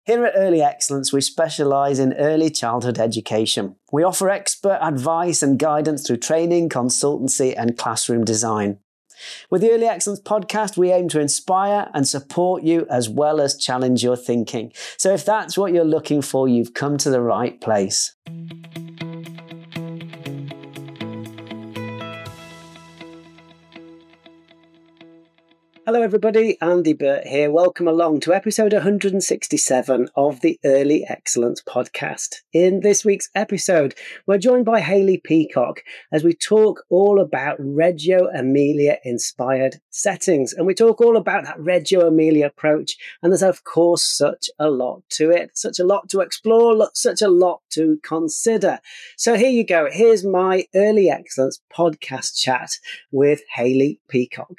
Here at Early Excellence, we specialise in early childhood education. We offer expert advice and guidance through training, consultancy and classroom design. With the Early Excellence podcast, we aim to inspire and support you as well as challenge your thinking. So if that's what you're looking for, you've come to the right place. Hello everybody, Andy Burt here. Welcome along to episode 167 of the Early Excellence podcast. In this week's episode, we're joined by Hayley Peacock as we talk all about Reggio Emilia inspired settings. And we talk all about that Reggio Emilia approach. And there's of course such a lot to it, such a lot to explore, such a lot to consider. So here you go. Here's my Early Excellence podcast chat with Hayley Peacock.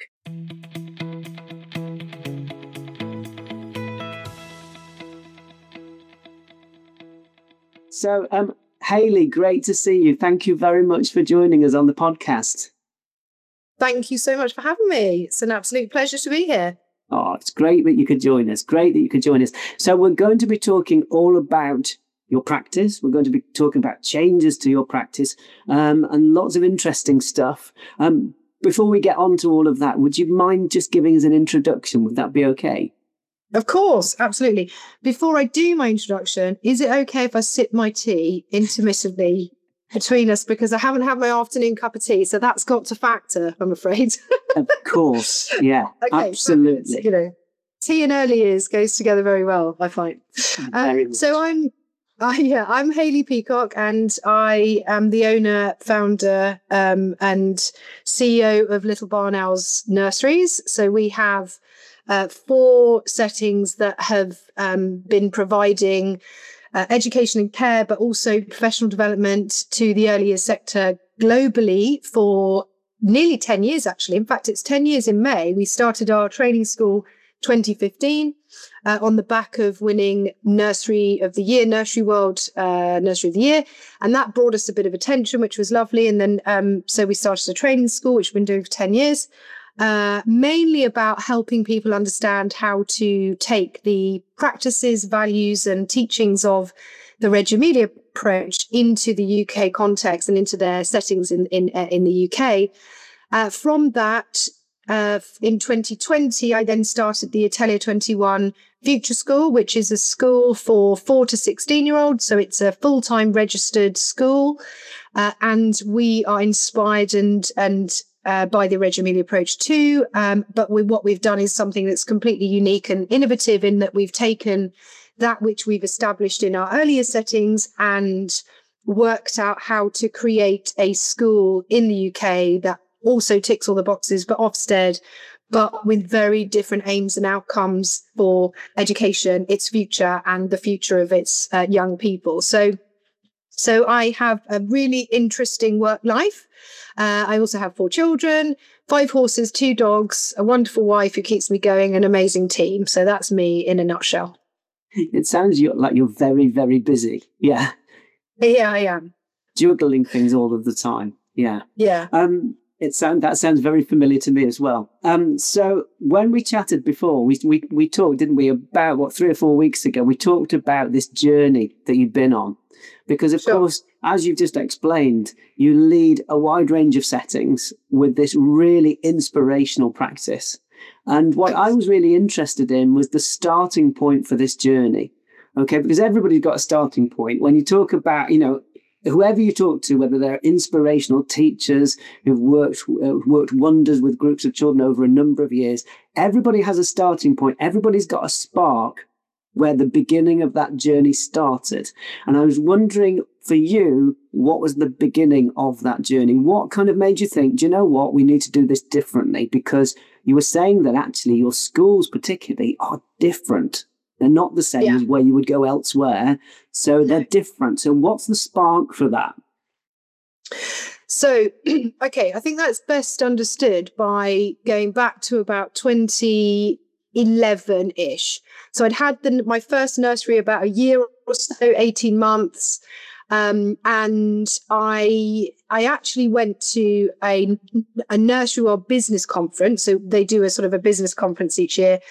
So, Hayley, great to see you. Thank you very much for joining us on the podcast. Thank you so much for having me. It's an absolute pleasure to be here. Oh, it's great that you could join us. Great that you could join us. So we're going to be talking all about your practice. We're going to be talking about changes to your practice and lots of interesting stuff. Before we get on to all of that, would you mind just giving us an introduction? Would that be okay? Of course, absolutely. Before I do my introduction, is it okay if I sip my tea intermittently between us? Because I haven't had my afternoon cup of tea, so that's got to factor, I'm afraid. Of course, yeah, okay, absolutely. You know, tea and early years goes together very well, I find. So I'm Hayley Peacock, and I am the owner, founder, and CEO of Little Barn Owls Nurseries. So we have 4 settings that have been providing education and care, but also professional development to the early years sector globally for nearly 10 years, actually. In fact, it's 10 years in May. We started our training school 2015 on the back of winning Nursery of the Year, Nursery World Nursery of the Year. And that brought us a bit of attention, which was lovely. And then so we started a training school, which we've been doing for 10 years. Mainly about helping people understand how to take the practices, values and teachings of the Reggio Emilia approach into the UK context and into their settings in the UK. From that, in 2020, I then started the Atelier 21 Future School, which is a school for 4 to 16-year-olds. So it's a full-time registered school. And we are inspired and by the Reggio Emilia approach too. But what we've done is something that's completely unique and innovative in that we've taken that which we've established in our earlier settings and worked out how to create a school in the UK that also ticks all the boxes, but Ofsted, but with very different aims and outcomes for education, its future and the future of its young people. So I have a really interesting work life. I also have 4 children, 5 horses, 2 dogs, a wonderful wife who keeps me going, an amazing team. So that's me in a nutshell. It sounds like you're very, very busy. Yeah. Yeah, I am. Juggling things all of the time. Yeah. Yeah. That sounds very familiar to me as well. So when we chatted before, we talked, didn't we, about 3 or 4 weeks ago? We talked about this journey that you've been on, because of course, as you've just explained, you lead a wide range of settings with this really inspirational practice. And what I was really interested in was the starting point for this journey. Okay, because everybody's got a starting point. When you talk about, whoever you talk to, whether they're inspirational teachers who've worked wonders with groups of children over a number of years, everybody has a starting point. Everybody's got a spark where the beginning of that journey started. And I was wondering, for you, what was the beginning of that journey? What kind of made you think, do you know what, we need to do this differently? Because you were saying that actually your schools particularly are different. They're not the same as where you would go elsewhere. So they're different. So what's the spark for that? So, okay, I think that's best understood by going back to about 2011-ish. So I'd had my first nursery about a year or so, 18 months. And I actually went to a nursery or business conference. So they do a sort of a business conference each year.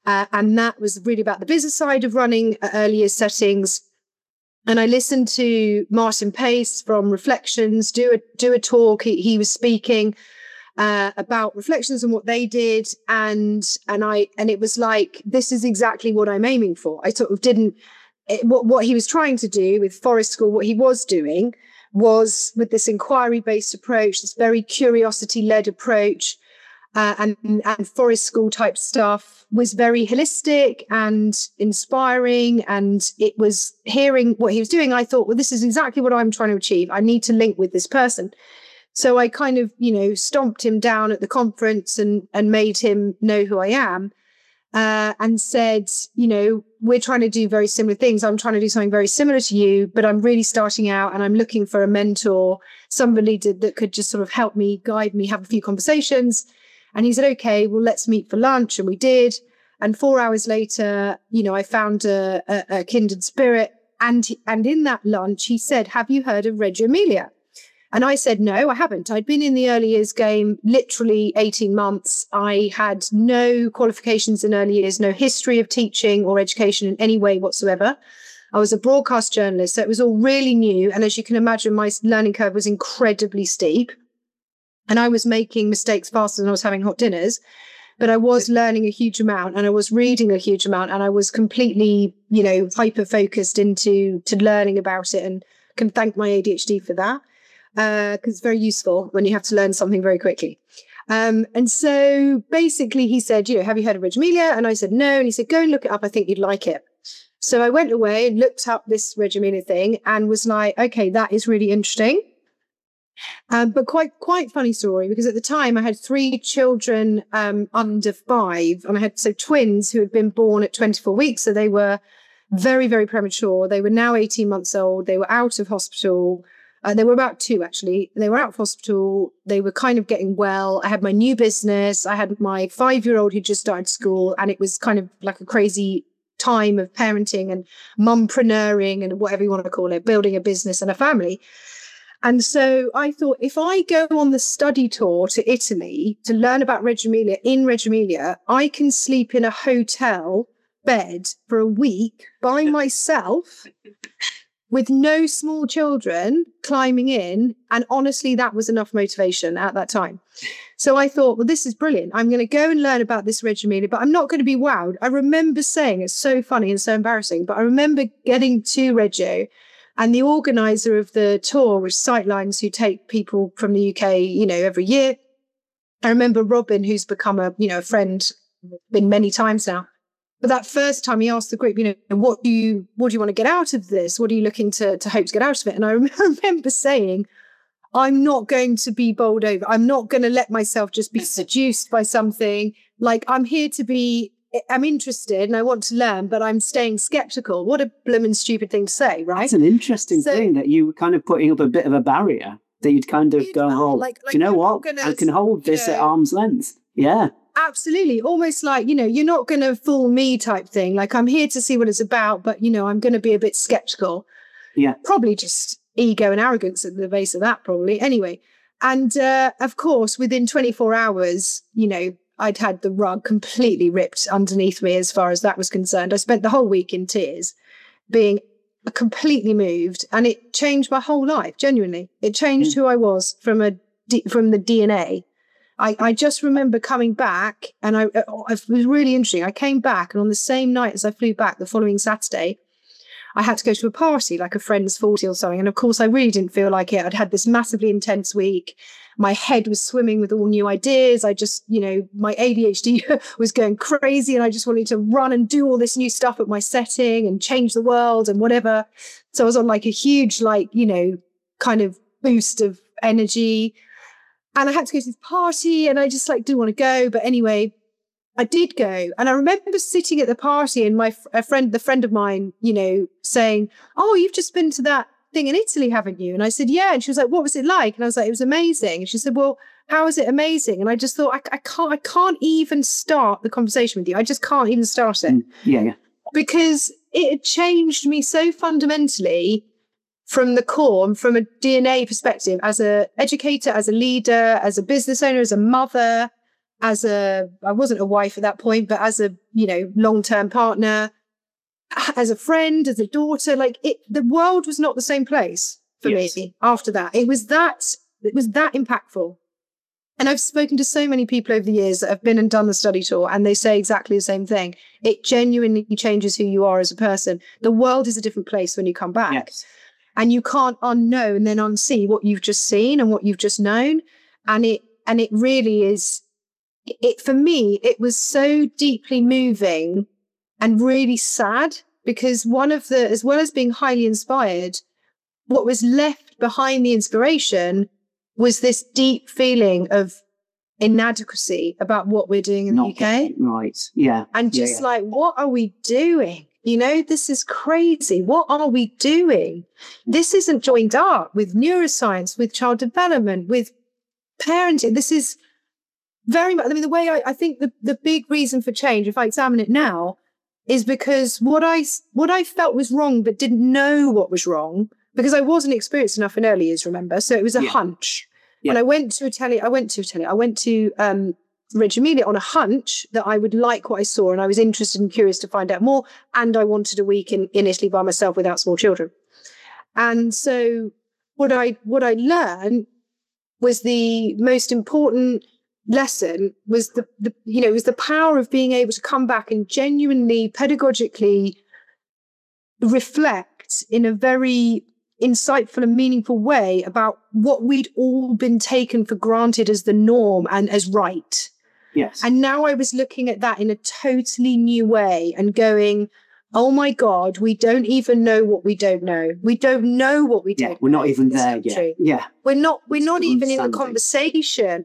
And that was really about the business side of running early years settings. And I listened to Martin Pace from Reflections do a talk. He was speaking about Reflections and what they did, and it was like, this is exactly what I'm aiming for. I sort of didn't what he was trying to do with Forest School. What he was doing was with this inquiry-based approach, this very curiosity-led approach. And Forest School type stuff was very holistic and inspiring. And it was hearing what he was doing. I thought, well, this is exactly what I'm trying to achieve. I need to link with this person. So I kind of, stomped him down at the conference and made him know who I am, and said, we're trying to do very similar things. I'm trying to do something very similar to you, but I'm really starting out and I'm looking for a mentor, somebody that could just sort of help me, guide me, have a few conversations. And he said, okay, well, let's meet for lunch. And we did. And 4 hours later, I found a kindred spirit. And in that lunch, he said, have you heard of Reggio Emilia? And I said, no, I haven't. I'd been in the early years game literally 18 months. I had no qualifications in early years, no history of teaching or education in any way whatsoever. I was a broadcast journalist, so it was all really new. And as you can imagine, my learning curve was incredibly steep. And I was making mistakes faster than I was having hot dinners, but I was learning a huge amount and I was reading a huge amount and I was completely, hyper-focused into learning about it, and can thank my ADHD for that, because it's very useful when you have to learn something very quickly. And so basically he said, have you heard of Reggio Emilia? And I said, no. And he said, go and look it up. I think you'd like it. So I went away and looked up this Reggio Emilia thing and was like, okay, that is really interesting. But quite funny story, because at the time I had 3 children under 5, and I had twins who had been born at 24 weeks. So they were very, very premature. They were now 18 months old. They were out of hospital. They were about 2, actually. They were out of hospital. They were kind of getting well. I had my new business. I had my 5-year-old who just started school, and it was kind of like a crazy time of parenting and mumpreneuring and whatever you want to call it, building a business and a family. And so I thought, if I go on the study tour to Italy to learn about Reggio Emilia, in Reggio Emilia, I can sleep in a hotel bed for a week by myself with no small children climbing in. And honestly, that was enough motivation at that time. So I thought, well, this is brilliant. I'm going to go and learn about this Reggio Emilia, but I'm not going to be wowed. I remember saying, it's so funny and so embarrassing, but I remember getting to Reggio, and the organizer of the tour was Sightlines, who take people from the UK, every year. I remember Robin, who's become a friend, been many times now. But that first time he asked the group, what do you want to get out of this? What are you looking to hope to get out of it? And I remember saying, I'm not going to be bowled over. I'm not going to let myself just be seduced by something. Like, I'm interested and I want to learn, but I'm staying skeptical. What a blooming stupid thing to say, right? It's an interesting thing that you were kind of putting up a bit of a barrier, that you'd kind of go, do you know what? I can hold this at arm's length. Yeah. Absolutely. Almost like, you're not going to fool me type thing. Like, I'm here to see what it's about, but, I'm going to be a bit skeptical. Yeah. Probably just ego and arrogance at the base of that, probably. Anyway. And of course, within 24 hours, I'd had the rug completely ripped underneath me as far as that was concerned. I spent the whole week in tears, being completely moved, and it changed my whole life, genuinely. It changed who I was from the DNA. I just remember coming back, and it was really interesting. I came back, and on the same night as I flew back, the following Saturday, I had to go to a party, like a friend's 40 or something. And of course, I really didn't feel like it. I'd had this massively intense week. My head was swimming with all new ideas. I just, my ADHD was going crazy, and I just wanted to run and do all this new stuff at my setting and change the world and whatever. So I was on like a huge, kind of boost of energy. And I had to go to this party, and I just didn't want to go. But anyway, I did go. And I remember sitting at the party, and the friend of mine, saying, oh, you've just been to that thing in Italy, haven't you? And I said, yeah. And she was like, what was it like? And I was like, it was amazing. And she said, well, how is it amazing? And I just thought, I can't even start the conversation with you. I just can't even start it. Yeah. Because it had changed me so fundamentally from the core and from a DNA perspective, as an educator, as a leader, as a business owner, as a mother. I wasn't a wife at that point, but as a, long-term partner, as a friend, as a daughter, the world was not the same place for me after that. It was that impactful. And I've spoken to so many people over the years that have been and done the study tour, and they say exactly the same thing. It genuinely changes who you are as a person. The world is a different place when you come back. Yes. And you can't unknow and then unsee what you've just seen and what you've just known. And it really is, for me, it was so deeply moving and really sad, because as well as being highly inspired, what was left behind the inspiration was this deep feeling of inadequacy about what we're doing in the UK. Right. Yeah. And just what are we doing? This is crazy. What are we doing? This isn't joined up with neuroscience, with child development, with parenting. This is very much, the way I think the big reason for change, if I examine it now, is because what I felt was wrong, but didn't know what was wrong, because I wasn't experienced enough in early years, remember? So it was a hunch. Yeah. When I went to Reggio Emilia on a hunch that I would like what I saw, and I was interested and curious to find out more, and I wanted a week in Italy by myself without small children. And so what I learned was the most important lesson was the power of being able to come back and genuinely pedagogically reflect in a very insightful and meaningful way about what we'd all been taken for granted as the norm and as right. Yes. And now I was looking at that in a totally new way and going, oh my God, we don't even know what we don't know. We don't know what we don't know. We're not even there yet. Yeah. We're not even in the conversation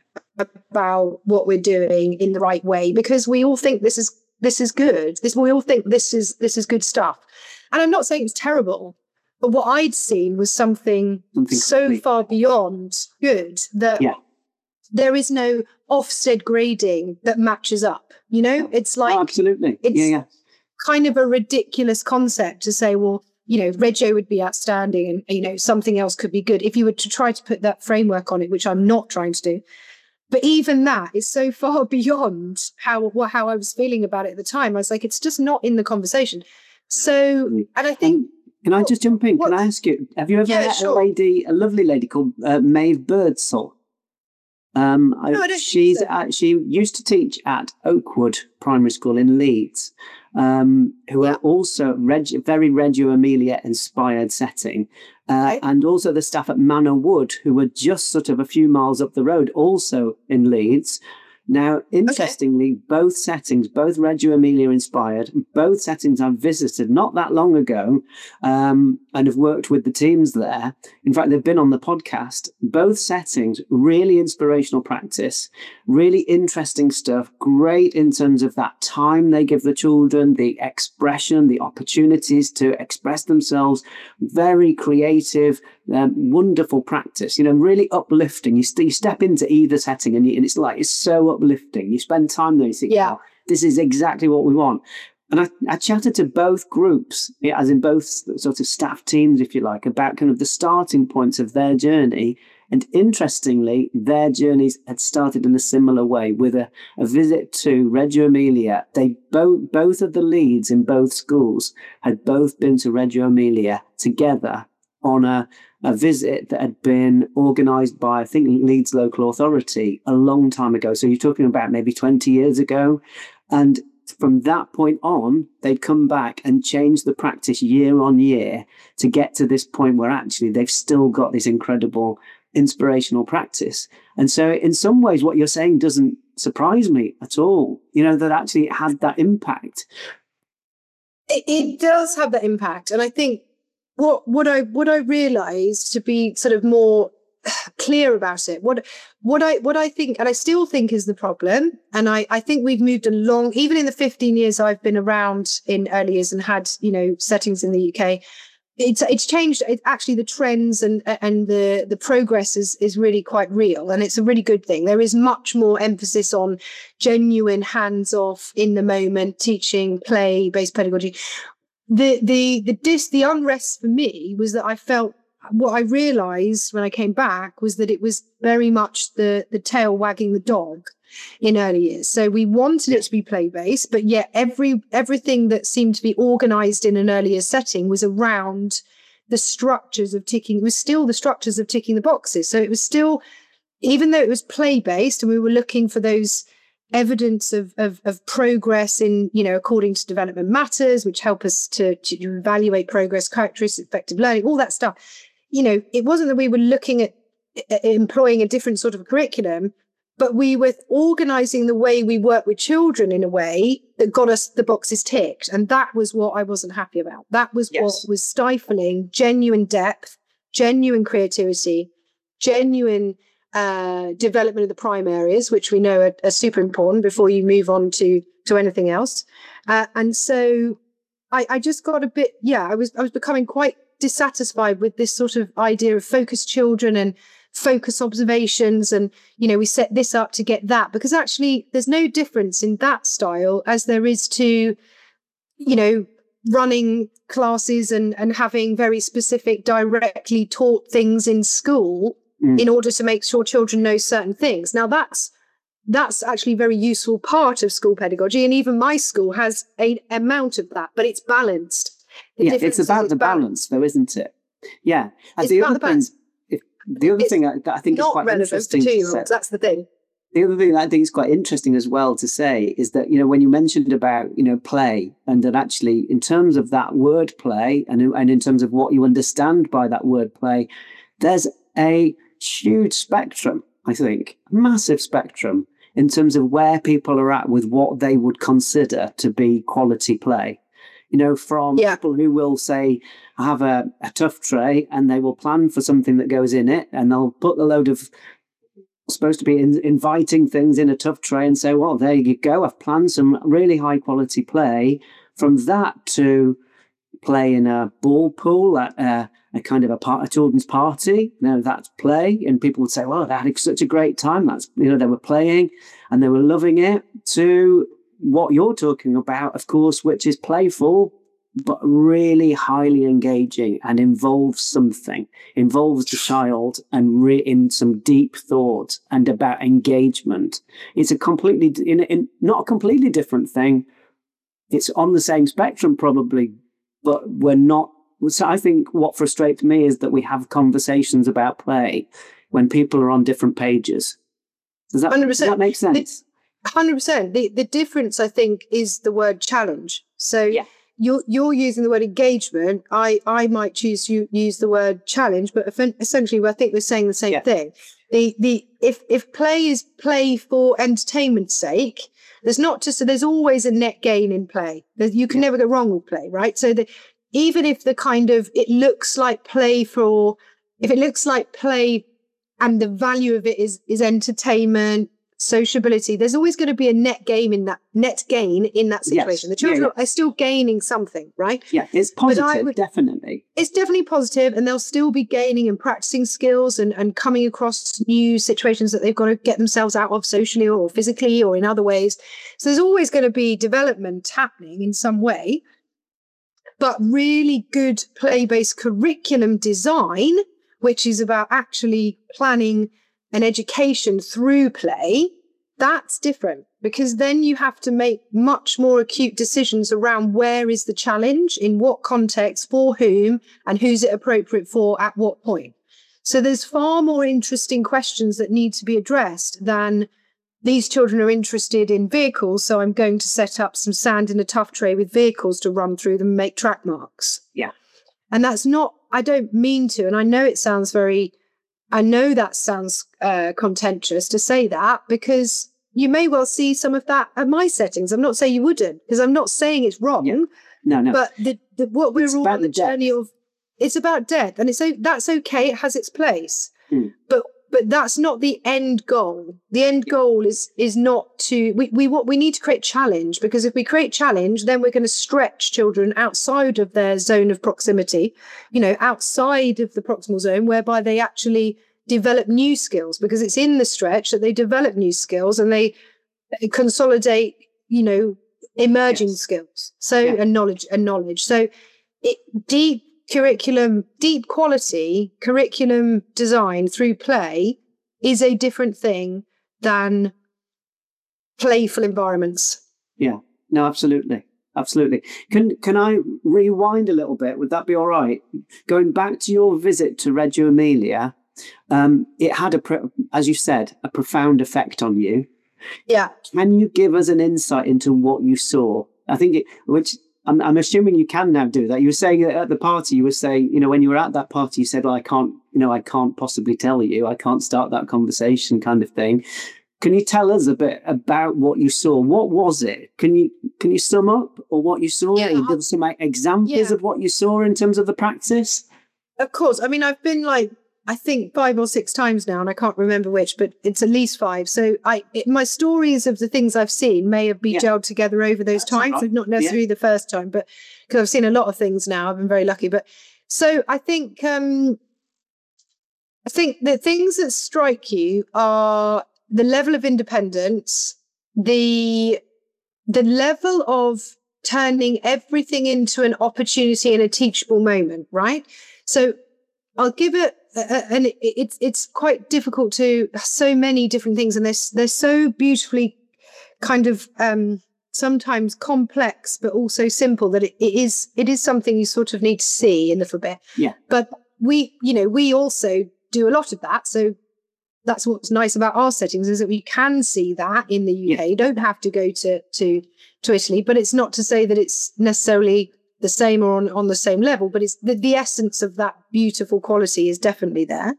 about what we're doing in the right way, because we all think this is good. We all think this is good stuff. And I'm not saying it's terrible, but what I'd seen was something so complete. Far beyond good that there is no Ofsted grading that matches up. It's like absolutely. It's kind of a ridiculous concept to say, well, Reggio would be outstanding and something else could be good if you were to try to put that framework on it, which I'm not trying to do. But even that is so far beyond how I was feeling about it at the time. I was like, it's just not in the conversation. So, and I think. Can I just jump in? Can I ask you, have you ever met a lovely lady called Maeve Birdsall? No, I don't. She used to teach at Oakwood Primary School in Leeds, who are also very Reggio Emilia inspired setting. And also the staff at Manor Wood, who were just sort of a few miles up the road, also in Leeds. Now, interestingly, both settings, both Reggio Emilia inspired, both settings I've visited not that long ago and have worked with the teams there. In fact, they've been on the podcast. Both settings, really inspirational practice, really interesting stuff, great in terms of that time they give the children, the expression, the opportunities to express themselves, very creative, wonderful practice, really uplifting. You step into either setting and it's so uplifting. You spend time there, you think, wow, this is exactly what we want. And I chatted to both groups, as in both sort of staff teams, if you like, about kind of the starting points of their journey. And interestingly, their journeys had started in a similar way with a visit to Reggio Emilia. They both of the leads in both schools had both been to Reggio Emilia together on a visit that had been organised by, I think, Leeds Local Authority a long time ago. So you're talking about maybe 20 years ago. And from that point on, they'd come back and change the practice year on year to get to this point where actually they've still got this incredible inspirational practice. And so in some ways, what you're saying doesn't surprise me at all, that actually it had that impact. It does have that impact. And I think what I realized, to be sort of more clear about it, what I think, and I still think is the problem, and I think we've moved along, even in the 15 years I've been around in early years and had, settings in the UK, it's changed. Actually, the trends and the progress is really quite real, and it's a really good thing. There is much more emphasis on genuine hands-off, in the moment teaching, play-based pedagogy. The unrest for me was that I felt, what I realized when I came back was that it was very much the tail wagging the dog. in early years. So we wanted it to be play-based, but yet everything that seemed to be organized in an earlier setting was around the structures of ticking. It was still the structures of ticking the boxes. So it was still, even though it was play-based and we were looking for those evidence of progress in, according to development matters, which help us to evaluate progress, characteristics, effective learning, all that stuff. It wasn't that we were looking at employing a different sort of curriculum, but we were organizing the way we work with children in a way that got us the boxes ticked. And that was what I wasn't happy about. That was what was stifling genuine depth, genuine creativity, genuine development of the prime areas, which we know are super important before you move on to anything else. And so I just got a bit, I was becoming quite dissatisfied with this sort of idea of focused children and focus observations, and we set this up to get that, because actually there's no difference in that style as there is to running classes and having very specific directly taught things in school in order to make sure children know certain things. Now that's actually a very useful part of school pedagogy, and even my school has an amount of that, but it's balanced. It's about the balance though, isn't it? And the other thing that I think is quite interesting to say, that's the thing. The other thing that I think is quite interesting as well to say is that, when you mentioned about, play, and that actually in terms of that word play and in terms of what you understand by that word play, there's a huge spectrum, I think, massive spectrum in terms of where people are at with what they would consider to be quality play. From people who will say, I have a tough tray, and they will plan for something that goes in it, and they'll put a load of supposed to be inviting things in a tough tray and say, well, there you go, I've planned some really high quality play. From that to play in a ball pool at a kind of a children's party, that's play, and people would say, well, they had such a great time, that's they were playing and they were loving it, to what you're talking about, of course, which is playful, but really highly engaging and involves the child and in some deep thought and about engagement. It's a completely, not a completely different thing. It's on the same spectrum probably, but we're not. So I think what frustrates me is that we have conversations about play when people are on different pages. Does that make sense? 100%. The difference, I think, is the word challenge. So you're using the word engagement. I might choose to use the word challenge, but essentially, I think we're saying the same thing. If play is play for entertainment's sake, there's always a net gain in play. You can never go wrong with play, right? So even if it looks like play and the value of it is entertainment, sociability, there's always going to be a net gain in that situation. The children are still gaining something, right? It's positive. Definitely, it's definitely positive, and they'll still be gaining and practicing skills and coming across new situations that they've got to get themselves out of socially or physically or in other ways. So there's always going to be development happening in some way, but really good play-based curriculum design, which is about actually planning an education through play, that's different, because then you have to make much more acute decisions around where is the challenge, in what context, for whom, and who's it appropriate for at what point. So there's far more interesting questions that need to be addressed than these children are interested in vehicles, so I'm going to set up some sand in a tough tray with vehicles to run through them and make track marks. And that's not, I don't mean to, and I know that sounds contentious to say that, because you may well see some of that at my settings. I'm not saying you wouldn't, because I'm not saying it's wrong. No. But what we're all on the journey of, it's about depth, and that's okay. It has its place, but that's not the end goal. The end goal is not to. We need to create challenge, because if we create challenge, then we're going to stretch children outside of their zone of proximity, outside of the proximal zone, whereby they actually develop new skills, because it's in the stretch that they develop new skills and they consolidate, emerging skills. So and knowledge. So deep quality curriculum design through play is a different thing than playful environments. Yeah, no, absolutely. Absolutely. Can I rewind a little bit? Would that be all right? Going back to your visit to Reggio Emilia, it had, as you said, a profound effect on you. Yeah. Can you give us an insight into what you saw? I think, which I'm assuming you can now do that. You were saying at the party, you were saying, when you were at that party, you said, well, I can't possibly tell you. I can't start that conversation kind of thing. Can you tell us a bit about what you saw? What was it? Can you sum up or what you saw? Yeah, Give some examples of what you saw in terms of the practice? Of course. I mean, I've been I think 5 or 6 times now, and I can't remember which, but it's at least 5. So my stories of the things I've seen may have been gelled together over those times. Right. So not necessarily the first time, but because I've seen a lot of things now. I've been very lucky. But so I think the things that strike you are the level of independence, the level of turning everything into an opportunity and a teachable moment, right? So I'll give it, and it's quite difficult to, so many different things, and they're so beautifully kind of sometimes complex, but also simple, that it is something you sort of need to see a little bit. Yeah. But we also do a lot of that. So that's what's nice about our settings, is that we can see that in the UK. You don't have to go to Italy, but it's not to say that it's necessarily the same or on the same level, but it's the essence of that beautiful quality is definitely there.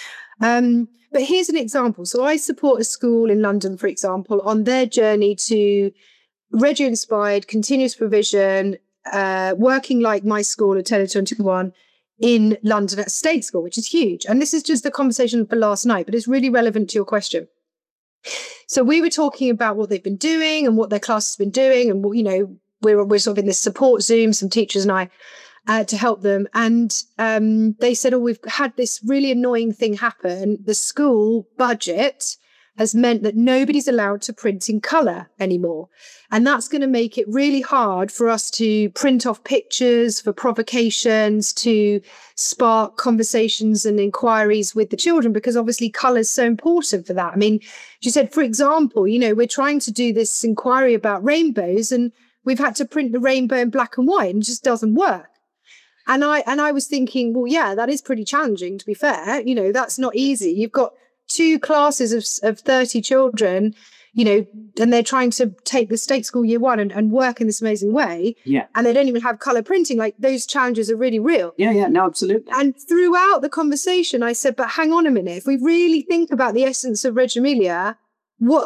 But here's an example. So I support a school in London, for example, on their journey to Reggio-inspired continuous provision, working like my school at Tele 21 in London at State School, which is huge. And this is just the conversation for last night, but it's really relevant to your question. So we were talking about what they've been doing and what their class has been doing. And, we're sort of in this support Zoom, some teachers and I, to help them. And they said, we've had this really annoying thing happen. The school budget has meant that nobody's allowed to print in colour anymore. And that's going to make it really hard for us to print off pictures, for provocations, to spark conversations and inquiries with the children, because obviously colour is so important for that. I mean, she said, for example, we're trying to do this inquiry about rainbows and we've had to print the rainbow in black and white and it just doesn't work. And I was thinking, well, yeah, that is pretty challenging, to be fair. That's not easy. You've got 2 classes of 30 children, and they're trying to take the State School Year 1 and work in this amazing way. Yeah. And they don't even have colour printing. Like, those challenges are really real. Yeah, no, absolutely. And throughout the conversation, I said, but hang on a minute. If we really think about the essence of Reggio Emilia, what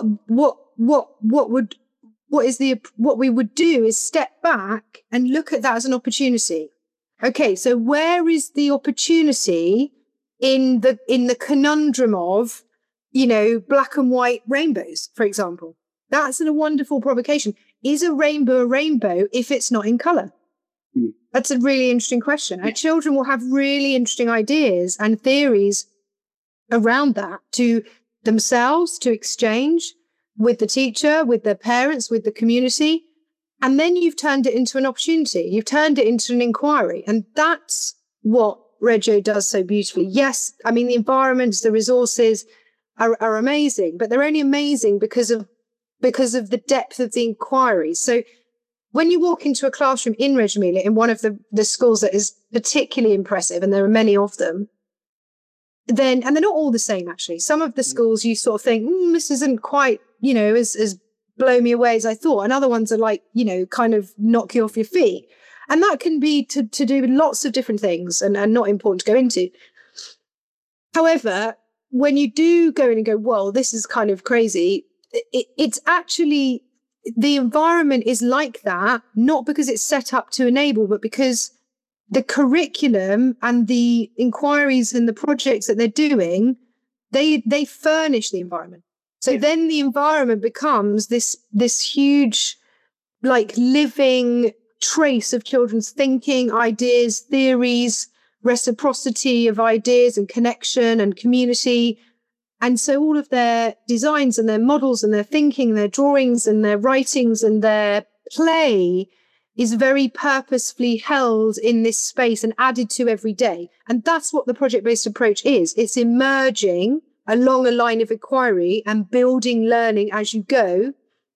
we would do is step back and look at that as an opportunity. Okay, so where is the opportunity in the conundrum of, black and white rainbows, for example? That's a wonderful provocation. Is a rainbow if it's not in colour? That's a really interesting question. And children will have really interesting ideas and theories around that to themselves, to exchange with the teacher, with their parents, with the community. And then you've turned it into an opportunity. You've turned it into an inquiry. And that's what Reggio does so beautifully. Yes, I mean, the environments, the resources are amazing, but they're only amazing because of the depth of the inquiry. So when you walk into a classroom in Reggio Emilia, in one of the schools that is particularly impressive, and there are many of them, and they're not all the same, actually. Some of the schools you sort of think, this isn't quite, as blow me away as I thought. And other ones are like, kind of knock you off your feet. And that can be to do with lots of different things and not important to go into. However, when you do go in and go, well, this is kind of crazy, it's actually, the environment is like that, not because it's set up to enable, but because the curriculum and the inquiries and the projects that they're doing, they furnish the environment. So then the environment becomes this huge, living trace of children's thinking, ideas, theories, reciprocity of ideas and connection and community. And so all of their designs and their models and their thinking, their drawings and their writings and their play is very purposefully held in this space and added to every day. And that's what the project-based approach is. It's emerging along a line of inquiry and building learning as you go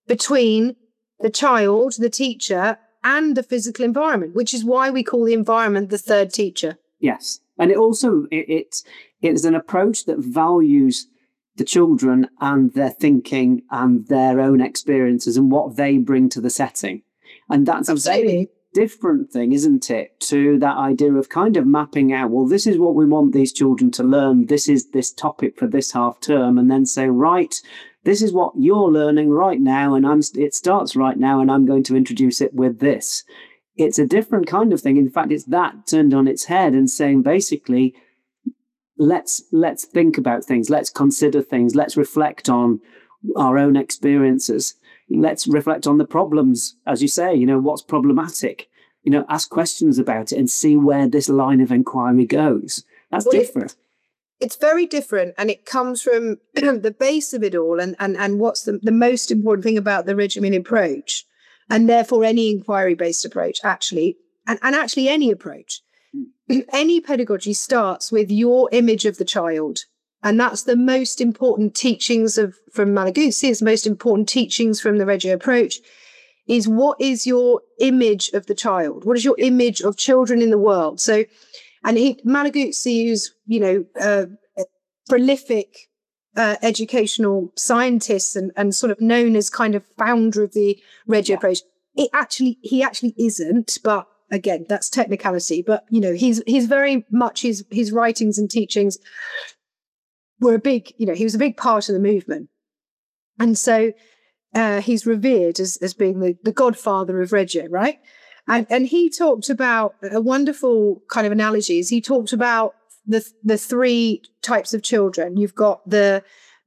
between the child, the teacher, and the physical environment, which is why we call the environment the third teacher. Yes. And it also, it is an approach that values the children and their thinking and their own experiences and what they bring to the setting. And that's absolutely a very different thing, isn't it, to that idea of kind of mapping out, well, this is what we want these children to learn. This is this topic for this half term. And then say, right, this is what you're learning right now. And it starts right now. And I'm going to introduce it with this. It's a different kind of thing. In fact, it's that turned on its head and saying, basically, let's think about things. Let's consider things. Let's reflect on our own experiences. Let's reflect on the problems, as you say, what's problematic, ask questions about it and see where this line of inquiry goes. That's different. It's very different. And it comes from the base of it all. And what's the most important thing about the regimen approach, and therefore any inquiry-based approach, actually, and actually any approach, any pedagogy starts with your image of the child. And that's the most important teachings from Malaguzzi. It's the most important teachings from the Reggio approach, is what is your image of the child? What is your image of children in the world? So, and Malaguzzi, who's, a prolific educational scientist and sort of known as kind of founder of the Reggio approach, he actually isn't, but again, that's technicality. But, he's very much, his writings and teachings were he was a big part of the movement. And so he's revered as being the godfather of Reggio, right? And he talked about a wonderful kind of analogies. He talked about the three types of children. You've got the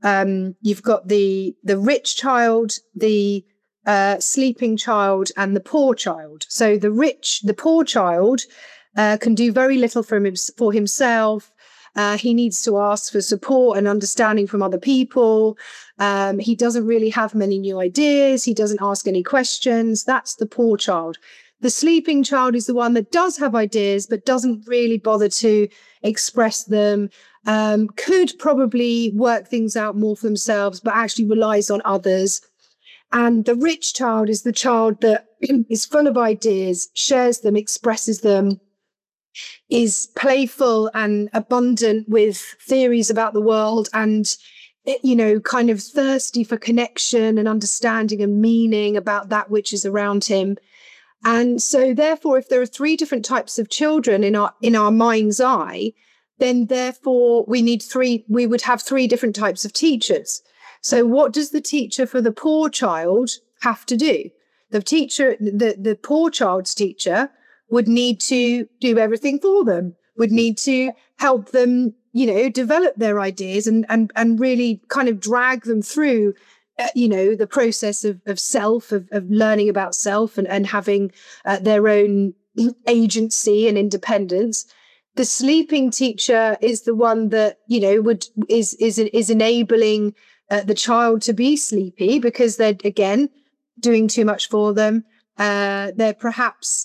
rich child, the sleeping child, and the poor child. So the poor child can do very little for himself. He needs to ask for support and understanding from other people. He doesn't really have many new ideas. He doesn't ask any questions. That's the poor child. The sleeping child is the one that does have ideas, but doesn't really bother to express them, could probably work things out more for themselves, but actually relies on others. And the rich child is the child that is full of ideas, shares them, expresses them, is playful and abundant with theories about the world and, kind of thirsty for connection and understanding and meaning about that which is around him. And so therefore, if there are three different types of children in our mind's eye, then therefore we would have three different types of teachers. So what does the teacher for the poor child have to do? The poor child's teacher would need to do everything for them, would need to help them, develop their ideas and really kind of drag them through, the process of self, of learning about self and having their own agency and independence. The sleeping teacher is the one that, is enabling the child to be sleepy because they're, again, doing too much for them. They're perhaps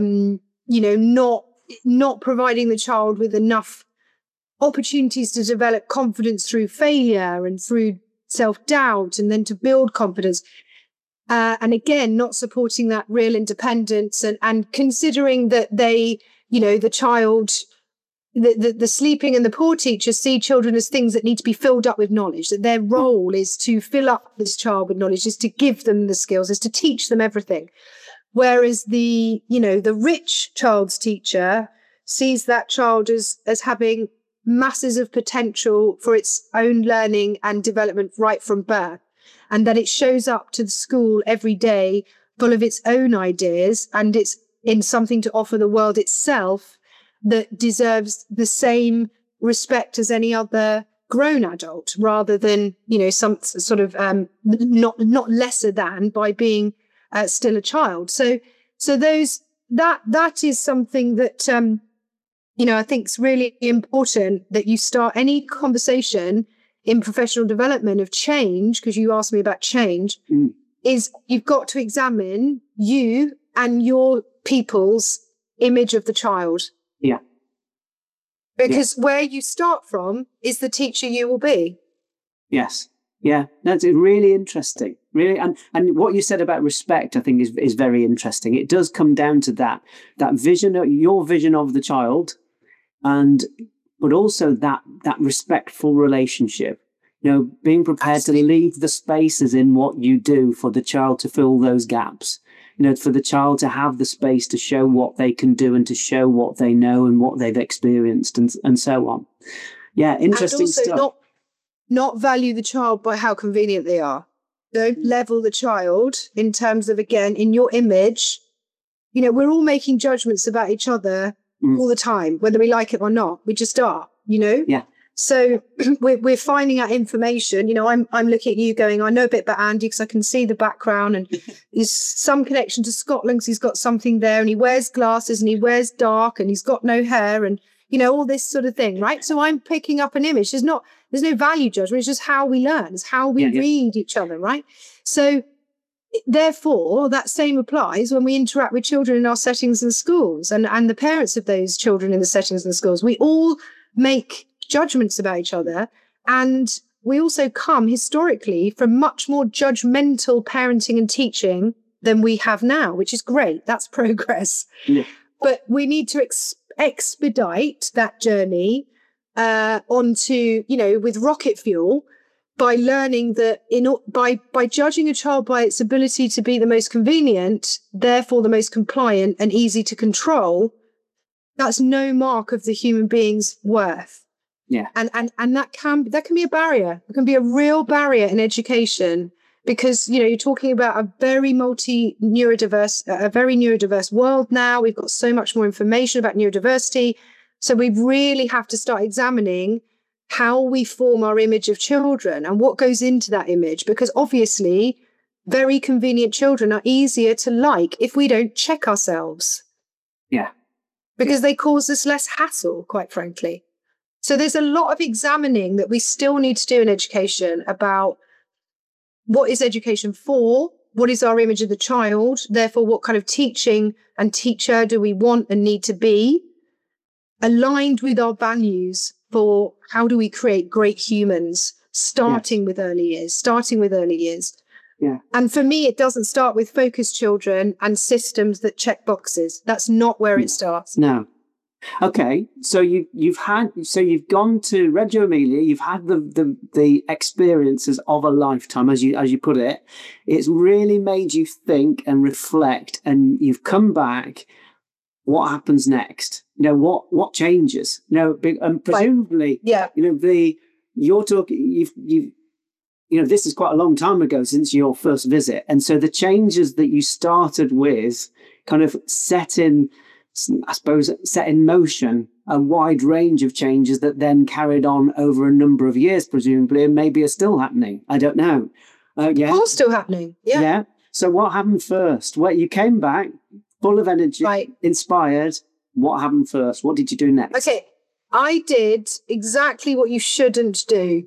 not providing the child with enough opportunities to develop confidence through failure and through self-doubt and then to build confidence. And again, not supporting that real independence and considering that they, the child, the sleeping and the poor teachers see children as things that need to be filled up with knowledge, that their role is to fill up this child with knowledge, is to give them the skills, is to teach them everything. Whereas the rich child's teacher sees that child as having masses of potential for its own learning and development right from birth, and that it shows up to the school every day full of its own ideas and it's in something to offer the world itself that deserves the same respect as any other grown adult, rather than, some sort of not lesser than by being still a child. So that is something that I think is really important, that you start any conversation in professional development of change, because you asked me about change, is you've got to examine you and your people's image of the child. Yeah. Because where you start from is the teacher you will be. Yes. Yeah. That's really interesting. really. And what you said about respect, I think, is very interesting. It does come down to that vision, your vision of the child, but also that respectful relationship. Being prepared to leave the spaces in what you do for the child to fill those gaps. For the child to have the space to show what they can do and to show what they know and what they've experienced and so on. Yeah, interesting and also stuff. Not value the child by how convenient they are. Don't level the child in terms of, again, in your image. We're all making judgments about each other all the time, whether we like it or not. We just are, Yeah. So we're finding out information. I'm looking at you going, I know a bit about Andy because I can see the background and there's some connection to Scotland because he's got something there and he wears glasses and he wears dark and he's got no hair and, all this sort of thing, right? So I'm picking up an image. There's no value judgment. It's just how we learn. It's how we read each other, right? So therefore, that same applies when we interact with children in our settings and schools and the parents of those children in the settings and schools. We all make judgments about each other, and we also come historically from much more judgmental parenting and teaching than we have now, which is great. That's progress. Yeah. But we need to expedite that journey onto, with rocket fuel by learning that by judging a child by its ability to be the most convenient, therefore the most compliant and easy to control, that's no mark of the human being's worth. Yeah. And that can be a barrier. It can be a real barrier in education because, you're talking about a very neurodiverse world now. We've got so much more information about neurodiversity. So we really have to start examining how we form our image of children and what goes into that image, because obviously very convenient children are easier to like if we don't check ourselves. Yeah. Because they cause us less hassle, quite frankly. So there's a lot of examining that we still need to do in education about what is education for, what is our image of the child, therefore what kind of teaching and teacher do we want and need to be, aligned with our values for how do we create great humans, starting with early years. Yeah. And for me, it doesn't start with focused children and systems that check boxes. That's not where it starts. No. Okay, so you've gone to Reggio Emilia. You've had the experiences of a lifetime, as you put it. It's really made you think and reflect, and you've come back. What happens next? What changes? And presumably, you're talking. This is quite a long time ago since your first visit, and so the changes that you started with kind of set in motion a wide range of changes that then carried on over a number of years, presumably, and maybe are still happening. I don't know. All still happening. Yeah. Yeah. So what happened first? Well, you came back full of energy, inspired. What happened first? What did you do next? Okay. I did exactly what you shouldn't do.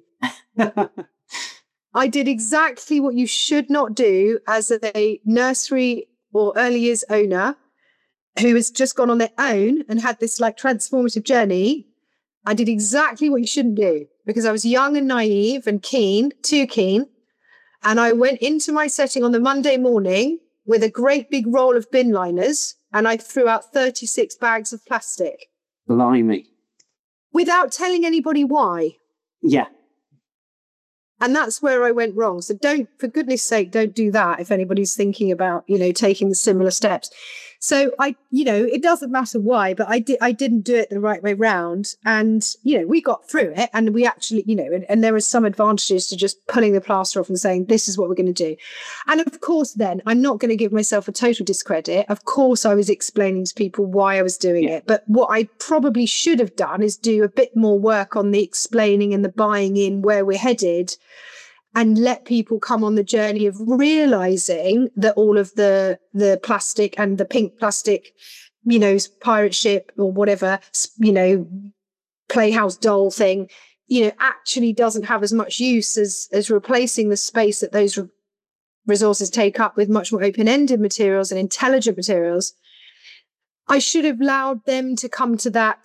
I did exactly what you should not do as a nursery or early years owner who has just gone on their own and had this transformative journey. I did exactly what you shouldn't do because I was young and naive and too keen. And I went into my setting on the Monday morning with a great big roll of bin liners and I threw out 36 bags of plastic. Blimey. Without telling anybody why. Yeah. And that's where I went wrong. So for goodness sake, don't do that if anybody's thinking about, taking the similar steps. So it doesn't matter why, but I didn't do it the right way round. And, we got through it and we actually, and there are some advantages to just pulling the plaster off and saying, this is what we're going to do. And of course, then I'm not going to give myself a total discredit. Of course, I was explaining to people why I was doing it. But what I probably should have done is do a bit more work on the explaining and the buying in where we're headed, and let people come on the journey of realizing that all of the plastic and the pink plastic, pirate ship or whatever, playhouse doll thing, actually doesn't have as much use as replacing the space that those resources take up with much more open-ended materials and intelligent materials. I should have allowed them to come to that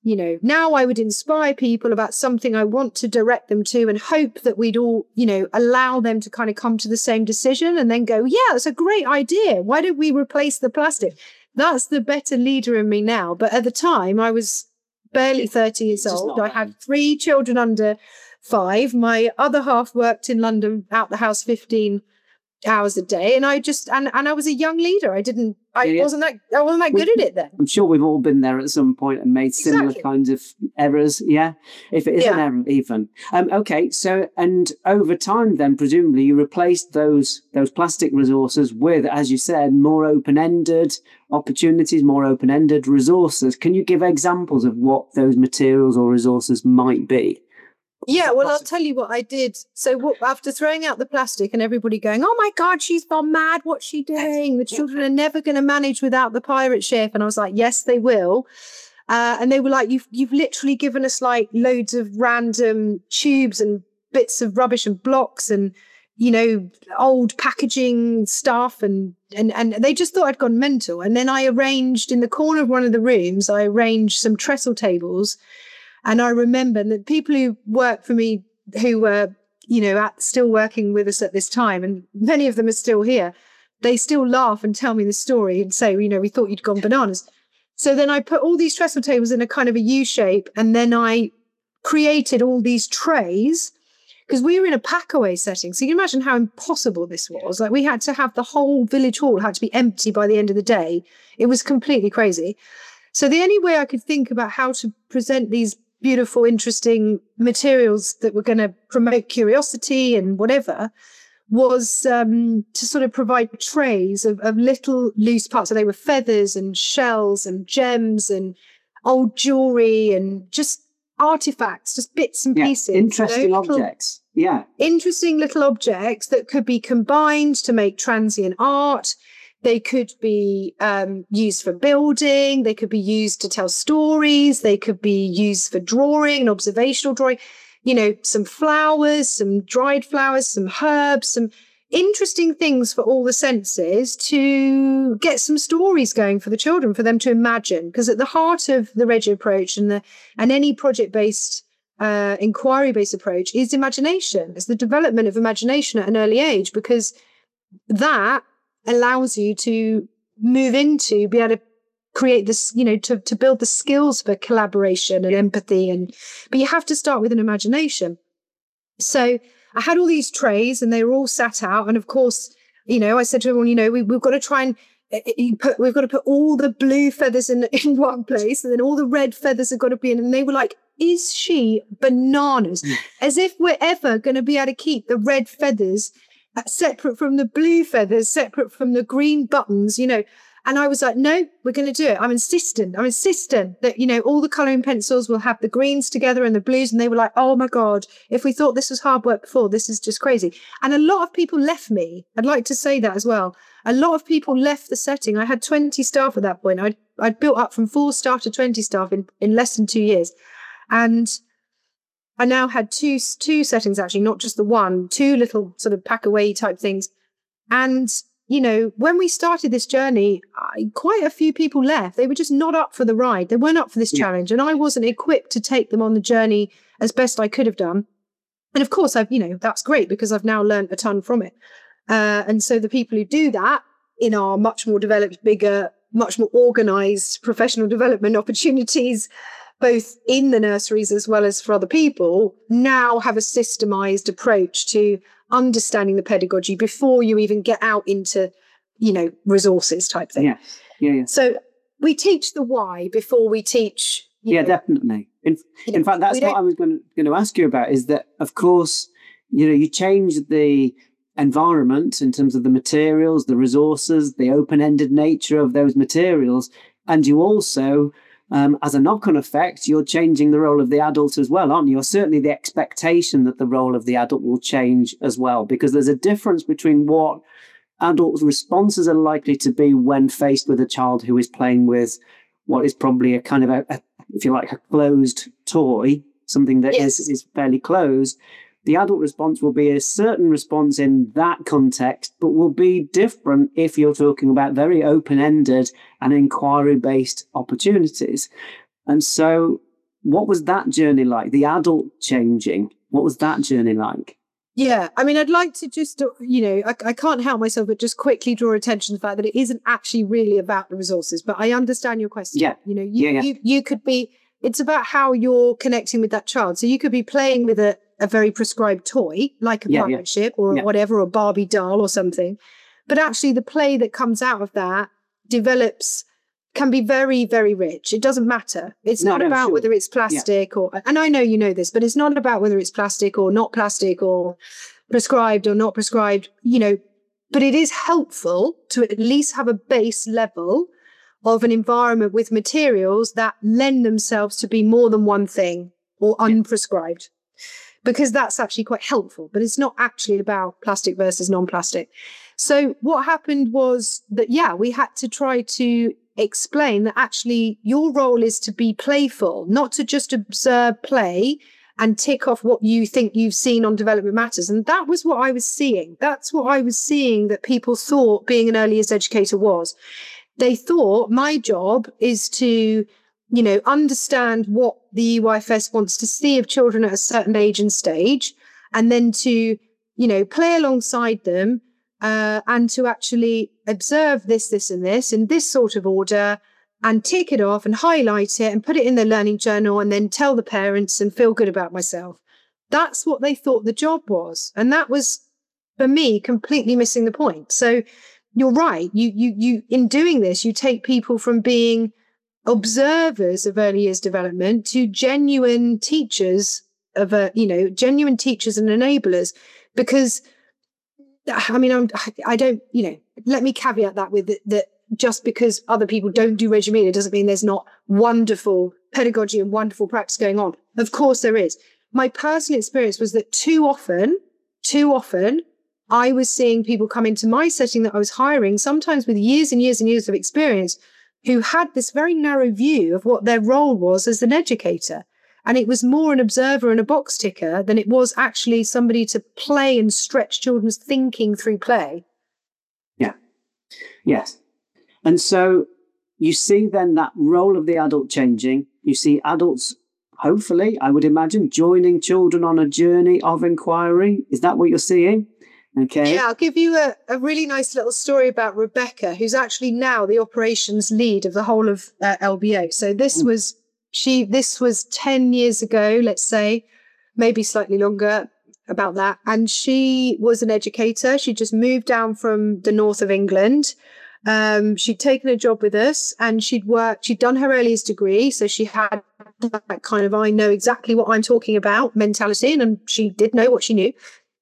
now I would inspire people about something I want to direct them to and hope that we'd all, allow them to kind of come to the same decision and then go, yeah, it's a great idea. Why don't we replace the plastic? That's the better leader in me now. But at the time, I was barely 30 years old. I had 3 children under 5. My other half worked in London out the house 15 hours a day, and I just and I was a young leader. I wasn't that good at it then. I'm sure we've all been there at some point and made similar kinds of errors. Yeah, if it is an error, even. Okay, so and over time, then presumably you replaced those plastic resources with, as you said, more open-ended opportunities, more open-ended resources. Can you give examples of what those materials or resources might be? Yeah, well, I'll tell you what I did. So after throwing out the plastic and everybody going, oh my God, she's gone mad. What's she doing? The children are never going to manage without the pirate ship. And I was like, yes, they will. And they were like, you've literally given us like loads of random tubes and bits of rubbish and blocks and, old packaging stuff. And they just thought I'd gone mental. And then I arranged in the corner of one of the rooms, I arranged some trestle tables. And I remember that people who work for me, who were, still working with us at this time, and many of them are still here, they still laugh and tell me the story and say, we thought you'd gone bananas. So then I put all these trestle tables in a kind of a U shape, and then I created all these trays, because we were in a pack-away setting. So you can imagine how impossible this was. Like, we had to have the whole village hall had to be empty by the end of the day. It was completely crazy. So the only way I could think about how to present these beautiful, interesting materials that were going to promote curiosity and whatever was to sort of provide trays of little loose parts. So they were feathers and shells and gems and old jewelry and just artifacts, just bits and pieces. Interesting objects. Interesting little objects that could be combined to make transient art. They could be used for building. They could be used to tell stories. They could be used for drawing and observational drawing. Some flowers, some dried flowers, some herbs, some interesting things for all the senses to get some stories going for the children, for them to imagine. Because at the heart of the Reggio approach and any project-based, inquiry-based approach is imagination. It's the development of imagination at an early age, because that allows you to move into, be able to create this, to build the skills for collaboration and empathy. But you have to start with an imagination. So I had all these trays and they were all sat out. And of course, I said to everyone, we've got to try and we've got to put all the blue feathers in one place, and then all the red feathers have got to be in. And they were like, is she bananas? As if we're ever going to be able to keep the red feathers separate from the blue feathers, separate from the green buttons, And I was like, no, we're going to do it. I'm insistent that, all the colouring pencils will have the greens together and the blues. And they were like, oh my God, if we thought this was hard work before, this is just crazy. And a lot of people left me. I'd like to say that as well. A lot of people left the setting. I had 20 staff at that point. I'd built up from 4 staff to 20 staff in less than 2 years. And I now had two settings, actually, not just the one, 2 little sort of pack away type things. And, when we started this journey, quite a few people left. They were just not up for the ride. They weren't up for this challenge. And I wasn't equipped to take them on the journey as best I could have done. And of course, that's great because I've now learned a ton from it. And so the people who do that in our much more developed, bigger, much more organized professional development opportunities, both in the nurseries as well as for other people, now have a systemized approach to understanding the pedagogy before you even get out into, resources type thing. Yeah. So we teach the why before we teach. Definitely. In fact, that's what I was going to ask you about, is that, of course, you change the environment in terms of the materials, the resources, the open-ended nature of those materials, and you also, as a knock-on effect, you're changing the role of the adult as well, aren't you? Or certainly the expectation that the role of the adult will change as well, because there's a difference between what adult responses are likely to be when faced with a child who is playing with what is probably a kind of if you like, a closed toy, something that is fairly closed. The adult response will be a certain response in that context, but will be different if you're talking about very open-ended and inquiry-based opportunities. And so what was that journey like? The adult changing, what was that journey like? Yeah, I mean, I'd like to just, I can't help myself but just quickly draw attention to the fact that it isn't actually really about the resources, but I understand your question. Yeah. You could be, it's about how you're connecting with that child. So you could be playing with a very prescribed toy, like a pirate ship or whatever, or Barbie doll or something. But actually the play that comes out of that can be very, very rich. It doesn't matter. It's not about whether it's plastic or, and I know you know this, but it's not about whether it's plastic or not plastic or prescribed or not prescribed, but it is helpful to at least have a base level of an environment with materials that lend themselves to be more than one thing or unprescribed, because that's actually quite helpful, but it's not actually about plastic versus non-plastic. So what happened was that, we had to try to explain that actually your role is to be playful, not to just observe play and tick off what you think you've seen on Development Matters. And that was what I was seeing. That's what I was seeing that people thought being an early years educator was. They thought my job is to, understand what the EYFS wants to see of children at a certain age and stage, and then to, play alongside them, and to actually observe this, and this in this sort of order, and tick it off and highlight it and put it in their learning journal and then tell the parents and feel good about myself. That's what they thought the job was. And that was, for me, completely missing the point. So you're right. You in doing this, you take people from being observers of early years development to genuine teachers genuine teachers and enablers. Because I mean, I don't, let me caveat that with that just because other people don't do Reggio Emilia doesn't mean there's not wonderful pedagogy and wonderful practice going on. Of course there is. My personal experience was that too often, I was seeing people come into my setting that I was hiring, sometimes with years and years and years of experience, who had this very narrow view of what their role was as an educator. And it was more an observer and a box ticker than it was actually somebody to play and stretch children's thinking through play. Yeah. Yes. And so you see then that role of the adult changing. You see adults, hopefully, I would imagine, joining children on a journey of inquiry. Is that what you're seeing? Okay. Yeah, I'll give you a really nice little story about Rebecca, who's actually now the operations lead of the whole of LBO. So this was 10 years ago, let's say, maybe slightly longer, about that. And she was an educator. She just moved down from the north of England. She'd taken a job with us and she'd done her earliest degree. So she had that kind of, I know exactly what I'm talking about mentality. And she did know what she knew.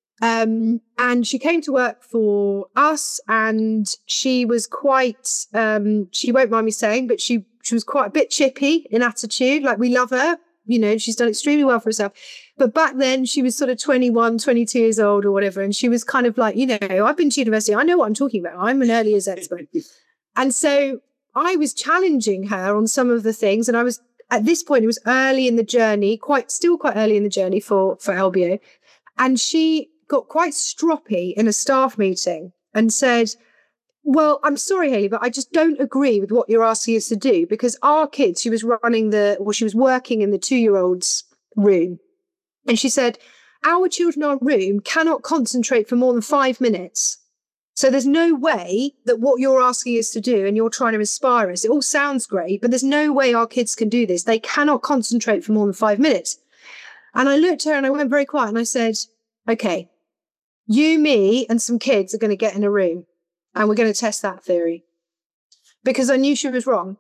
And she came to work for us, and she was quite, she won't mind me saying, but she was quite a bit chippy in attitude. Like, we love her, she's done extremely well for herself. But back then she was sort of 21, 22 years old or whatever. And she was kind of like, I've been to university. I know what I'm talking about. I'm an early years expert. And so I was challenging her on some of the things. And I was, at this point, it was early in the journey, still quite early in the journey for LBO. And she got quite stroppy in a staff meeting and said, well, I'm sorry, Hayley, but I just don't agree with what you're asking us to do, because our kids, she was working in the 2-year-old's room. And she said, our children in our room cannot concentrate for more than 5 minutes. So there's no way that what you're asking us to do and you're trying to inspire us, it all sounds great, but there's no way our kids can do this. They cannot concentrate for more than 5 minutes. And I looked at her and I went very quiet and I said, okay, you, me, and some kids are going to get in a room and we're going to test that theory. Because I knew she was wrong.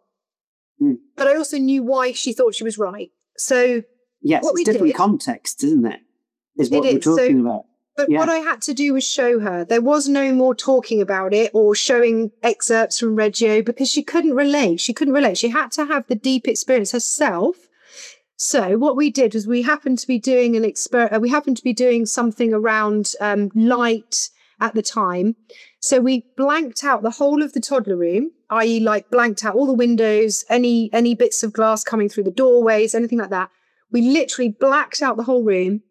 But I also knew why she thought she was right. So yes, it's different context, isn't it? Is what we're talking about. But what I had to do was show her. There was no more talking about it or showing excerpts from Reggio, because she couldn't relate. She had to have the deep experience herself. So what we did was we happened to be doing something around light at the time. So we blanked out the whole of the toddler room, i.e. like blanked out all the windows, any bits of glass coming through the doorways, anything like that. We literally blacked out the whole room.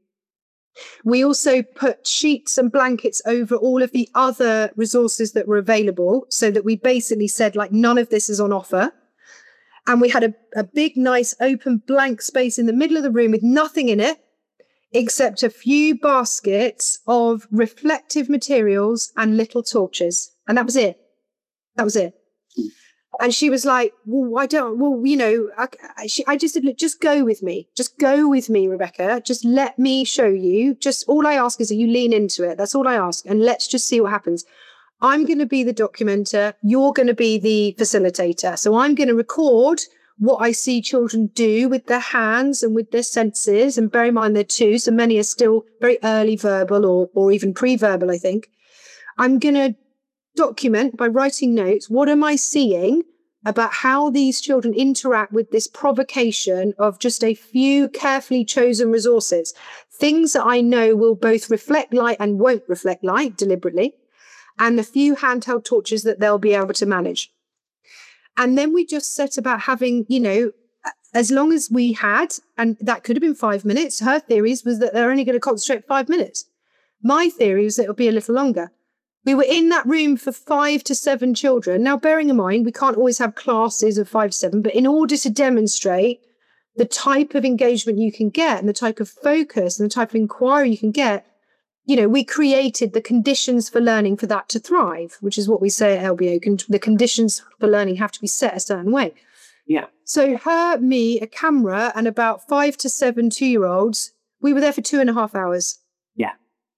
We also put sheets and blankets over all of the other resources that were available, so that we basically said, like, none of this is on offer. And we had a big, nice, open, blank space in the middle of the room with nothing in it, except a few baskets of reflective materials and little torches. And that was it. That was it. And she was like, well, I just said, look, just go with me. Just go with me, Rebecca. Just let me show you. Just all I ask is that you lean into it. That's all I ask. And let's just see what happens. I'm going to be the documenter. You're going to be the facilitator. So I'm going to record what I see children do with their hands and with their senses. And bear in mind, they're 2, so many are still very early verbal or even pre-verbal, I think. I'm going to document by writing notes, what am I seeing about how these children interact with this provocation of just a few carefully chosen resources, things that I know will both reflect light and won't reflect light deliberately, and a few handheld torches that they'll be able to manage. And then we just set about having, as long as we had, and that could have been 5 minutes. Her theories was that they're only going to concentrate 5 minutes. My theory was that it'll be a little longer. We were in that room for 5 to 7 children. Now, bearing in mind, we can't always have classes of 5 to 7, but in order to demonstrate the type of engagement you can get and the type of focus and the type of inquiry you can get, we created the conditions for learning for that to thrive, which is what we say at LBO. The conditions for learning have to be set a certain way. Yeah. So her, me, a camera, and about 5 to 7 2-year-olds, we were there for 2.5 hours. Yeah.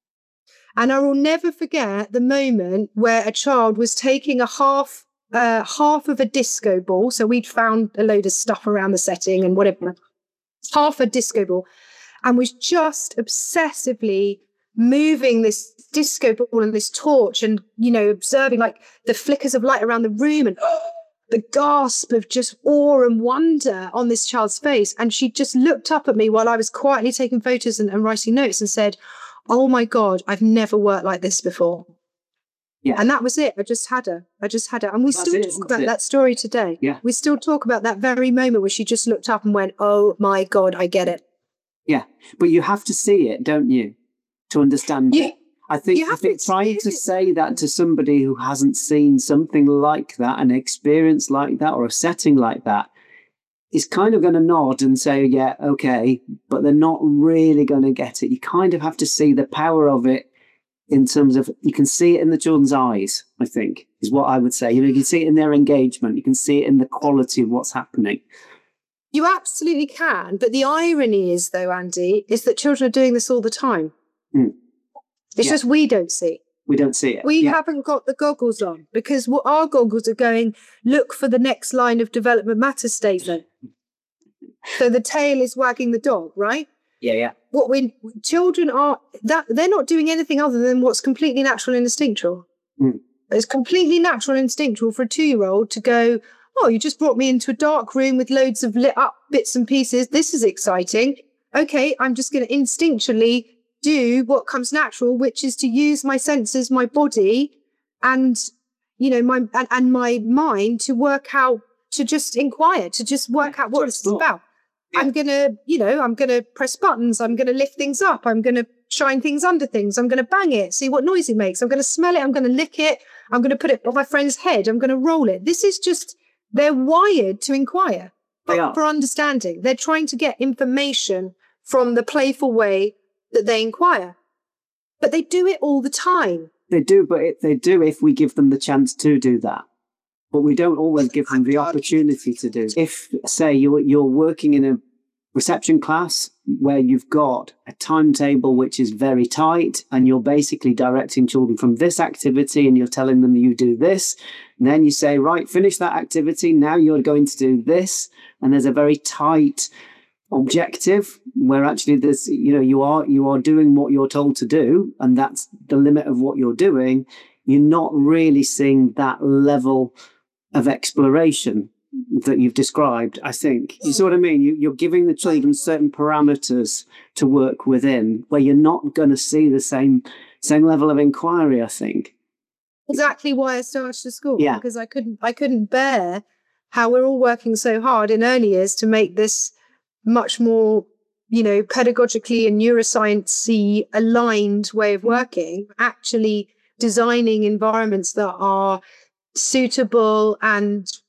And I will never forget the moment where a child was taking a half of a disco ball. So we'd found a load of stuff around the setting and whatever, half a disco ball, and was just obsessively moving this disco ball and this torch and, observing like the flickers of light around the room and the gasp of just awe and wonder on this child's face. And she just looked up at me while I was quietly taking photos and writing notes and said, oh my God, I've never worked like this before. Yeah. And that was it. I just had her. And we still talk about that story today. Yeah. We still talk about that very moment where she just looked up and went, oh my God, I get it. Yeah. But you have to see it, don't you? To understand it. I think if it's trying to say that to somebody who hasn't seen something like that, an experience like that, or a setting like that, is kind of going to nod and say, yeah, okay, but they're not really going to get it. You kind of have to see the power of it in terms of, you can see it in the children's eyes, I think, is what I would say. You can see it in their engagement. You can see it in the quality of what's happening. You absolutely can. But the irony is, though, Andy, is that children are doing this all the time. Mm. It's just we don't see. We don't see it. We haven't got the goggles on, because what our goggles are going, look for the next line of development matters statement. So the tail is wagging the dog, right? Yeah. Children are, that they're not doing anything other than what's completely natural and instinctual. Mm. It's completely natural and instinctual for a 2-year-old to go, oh, you just brought me into a dark room with loads of lit up bits and pieces. This is exciting. Okay, I'm just going to instinctually do what comes natural, which is to use my senses, my body, and my mind to work out, to just inquire, to just work out what this is about. Yeah. I'm gonna press buttons, I'm gonna lift things up, I'm gonna shine things under things, I'm gonna bang it, see what noise it makes, I'm gonna smell it, I'm gonna lick it, I'm gonna put it on my friend's head, I'm gonna roll it. This is just, they're wired to inquire, for understanding. They're trying to get information from the playful way that they inquire. But they do it all the time. They do, but they do if we give them the chance to do that. But we don't always give them the opportunity to do. If, say, you're working in a reception class where you've got a timetable which is very tight, and you're basically directing children from this activity and you're telling them you do this, and then you say, right, finish that activity, now you're going to do this, and there's a very tight objective where actually there's, you are doing what you're told to do, and that's the limit of what you're doing. You're not really seeing that level of exploration that you've described, I think. You see what I mean? You're giving the children certain parameters to work within where you're not going to see the same level of inquiry, I think. Exactly why I started school. Yeah. Because I couldn't bear how we're all working so hard in early years to make this much more, pedagogically and neuroscience-y aligned way of working, actually designing environments that are suitable and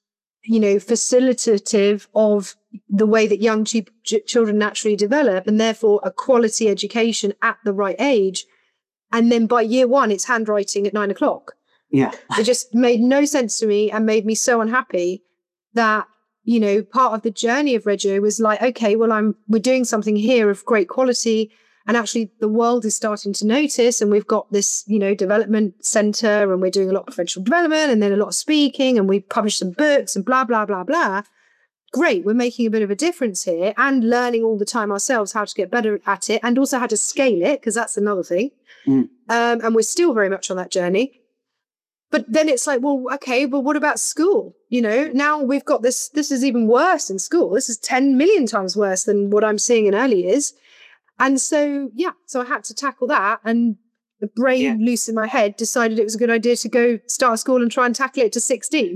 facilitative of the way that young children naturally develop, and therefore a quality education at the right age. And then by year 1, it's handwriting at 9 o'clock. Yeah. It just made no sense to me and made me so unhappy that, part of the journey of Reggio was like, okay, well, we're doing something here of great quality. And actually the world is starting to notice, and we've got this, development center, and we're doing a lot of professional development and then a lot of speaking, and we publish some books and blah, blah, blah, blah. Great. We're making a bit of a difference here and learning all the time ourselves how to get better at it and also how to scale it, because that's another thing. And we're still very much on that journey. But then it's like, well, okay, but what about school? Now we've got this is even worse in school. This is 10 million times worse than what I'm seeing in early years. And so, so I had to tackle that, and the brain loose in my head decided it was a good idea to go start a school and try and tackle it to 16.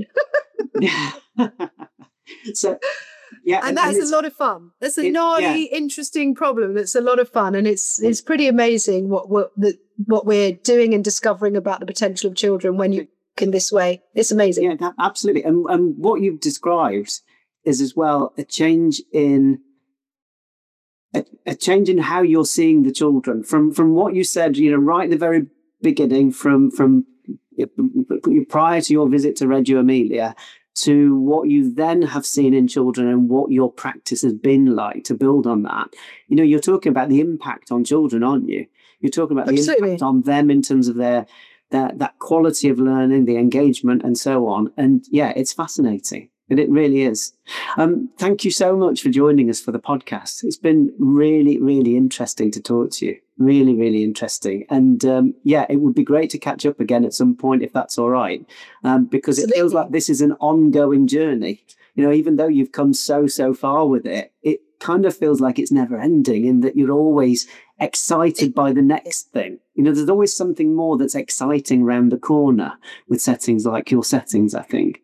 So, and that is a lot of fun. That's a gnarly, interesting problem. That's a lot of fun, and it's pretty amazing what we're doing and discovering about the potential of children when you work in this way. It's amazing. Yeah, absolutely. And what you've described is as well a change in how you're seeing the children from what you said. Right at the very beginning, from prior to your visit to Reggio Emilia, to what you then have seen in children and what your practice has been like to build on that. You're talking about the impact on children, aren't you? You're talking about the impact on them in terms of that quality of learning, the engagement and so on. And it's fascinating. And it really is. Thank you so much for joining us for the podcast. It's been really, really interesting to talk to you. Really, really interesting. And it would be great to catch up again at some point, if that's all right. Because Absolutely. It feels like this is an ongoing journey. Even though you've come so far with it, it kind of feels like it's never ending, in that you're always excited by the next thing. There's always something more that's exciting around the corner with settings like your settings, I think.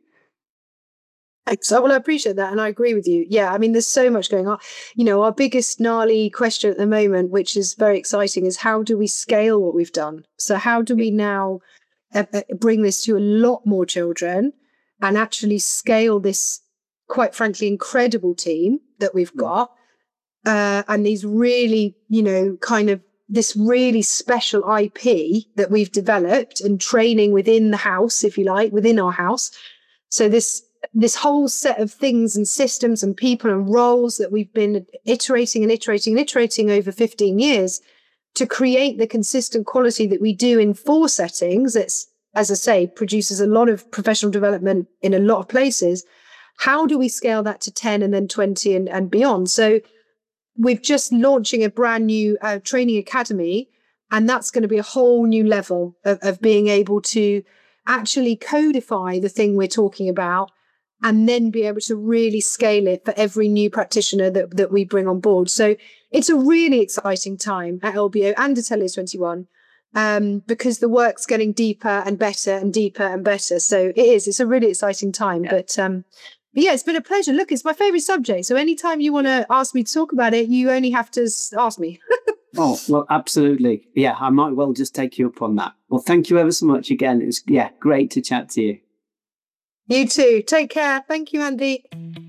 Well, I appreciate that. And I agree with you. Yeah. I mean, there's so much going on. Our biggest gnarly question at the moment, which is very exciting, is how do we scale what we've done? So how do we now bring this to a lot more children and actually scale this, quite frankly, incredible team that we've got? And these really, this really special IP that we've developed and training within the house, if you like, within our house. So this whole set of things and systems and people and roles that we've been iterating over 15 years to create the consistent quality that we do in 4 settings. It's, as I say, produces a lot of professional development in a lot of places. How do we scale that to 10 and then 20 and beyond? So we've just launching a brand new training academy, and that's going to be a whole new level of being able to actually codify the thing we're talking about, and then be able to really scale it for every new practitioner that we bring on board. So it's a really exciting time at LBO and at Ateliers 21, because the work's getting deeper and better and deeper and better. So it's a really exciting time. Yeah. But it's been a pleasure. Look, it's my favorite subject. So anytime you want to ask me to talk about it, you only have to ask me. Oh, well, absolutely. Yeah, I might well just take you up on that. Well, thank you ever so much again. It was, great to chat to you. You too. Take care. Thank you, Andy.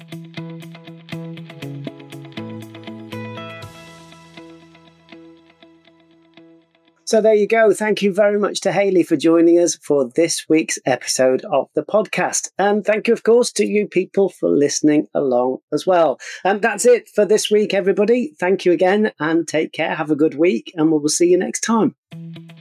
So there you go. Thank you very much to Hayley for joining us for this week's episode of the podcast. And thank you, of course, to you people for listening along as well. And that's it for this week, everybody. Thank you again and take care. Have a good week, and we'll see you next time.